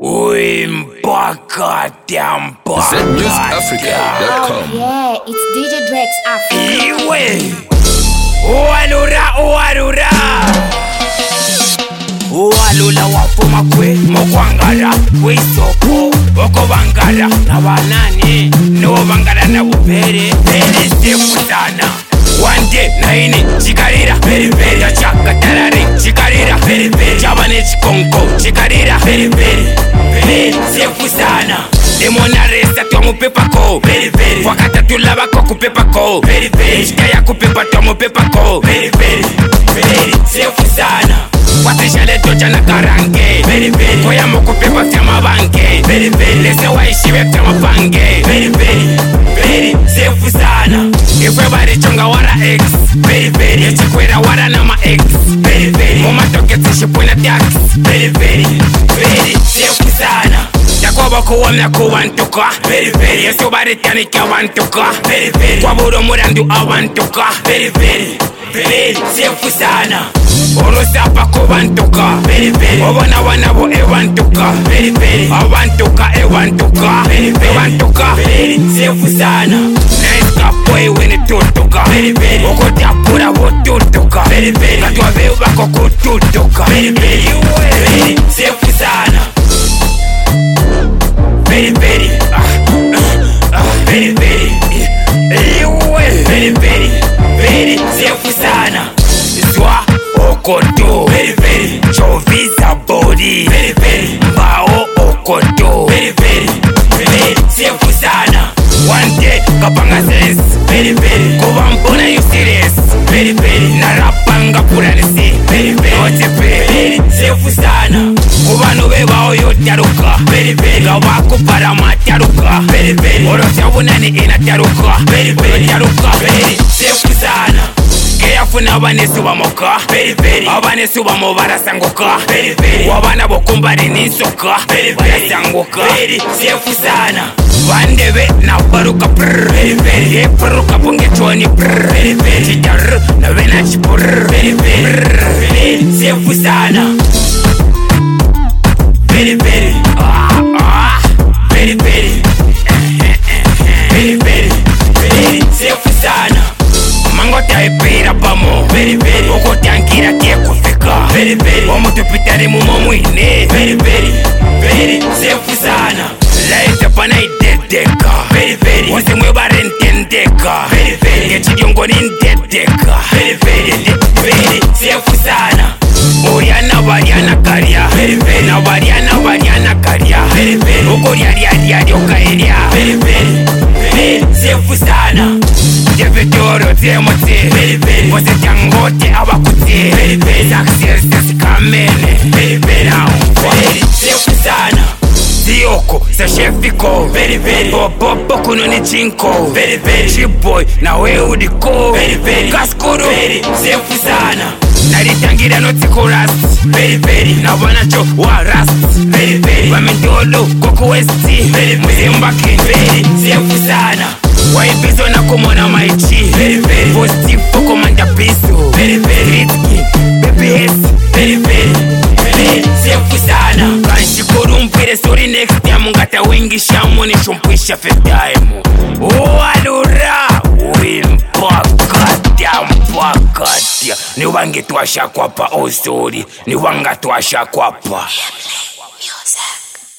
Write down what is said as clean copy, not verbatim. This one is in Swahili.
ZMusicAfrica.com. Yeah, it's DJ Drex Africa. Iwe Uwalura Uwalula wafuma kwe Mokwangara Wisoko Oko bangara Na banani No bangara na bupere Pere sefu sana One day naini chikarira Pere pere Yacha katarare chikarira Pere pere Chabane chikonko chikarira Pere pere Pere sefu sana Demona resta tuamu pepako Pere pere Wakata tulaba koku pepako Pere pere Ishkaya kupepa tuamu pepako Pere pere Pere sefu sana Watisha leto jana karange Pere pere Koya moko pepa fiama bange Pere pere Lese wa ishiwe fiama bange Pere pere Pere sefu sana Everybody chonga wara X Pere pere Yechikwera wara nama X Pere pere Moma toke tishipuna tax Pere pere Pere sefu sana Yakoba kuwamya kuwantuka Pere pere Yesu baritani kia wantuka Pere pere Kwa buro murandu awantuka Pere pere Pere sefu sana Orosapa kuwantuka Pere pere Obona wanabo ewantuka Pere pere Awantuka ewantuka Pere pere Ewantuka Pere sefu sana Neska boy wini tutuka Pere pere Okotapura wotutuka Pere pere Katwa veuba kukututuka Pere pere Pere sefu sana Pere pere Pere pere Pere pere Pere sefu sana Zwa okoto Pere pere Chovisa body Pere pere Mbao okoto Pere pere Pere sefu sana One day kapanga sense Pere pere Kuvampona you serious Pere pere Narapanga puranisi Pere pere Ote pere sefu sana Kubano beba oyo taruka Pere pere Gawako para mataruka Pere pere Oro chabunani ina taruka Pere pere Taruka Pere sefu sana Keyafuna abanesu bamoka Pere pere Abanesu bamobara sangoka Pere pere Wabana bokumbari ninsoka Pere pere Sangoka Pere sefu sana Vandebe na baruka prrr Pere pere Ye baruka ponge choni prrr Pere pere Chitar na vena chipurr Pere pere Pere sefu sana Pere pere Pere pere Pere pere Pere sefu sana Mango taipira pamo Pere pere Oko tankira kie kufika Pere pere Omo tupitari mumo mwine Pere pere Pere sefu sana Laita pana idedeka Pere pere Wose mwebare ntendeka Pere pere Kechidiongo nindedeka Pere pere Pere sefu sana Oriana variana karia Pere pere Na variana karia Pere pere Oko riari okaeria Pere pere Pere sefu sana Jefetoro temote Pere pere Wose tangote abakuti Pere pere Success kamene Pere pere Pere sefu sana Sioko, sa chefiko Pere pere Bobo kuno ni chinko Pere pere Chiboy, na we udiko Pere pere Kaskuru Pere sefu sana Naritangira notiko rast Pere pere Na wanacho wa rast Pere pere Wamendolo koko westi Pere pere Mzimbaki Pere sefu sana Waibizo na kumona maichi Pere pere Posti poko manda piso Pere pere Ritki BBS Pere pere Pere sefu sana Kanshikuru mpire story next time Ngata wingi shamu ni shumpisha first time Uwalura Wimpakatia Ni wange tuasha kwapa oh sorry Ni wanga tuasha kwapa Music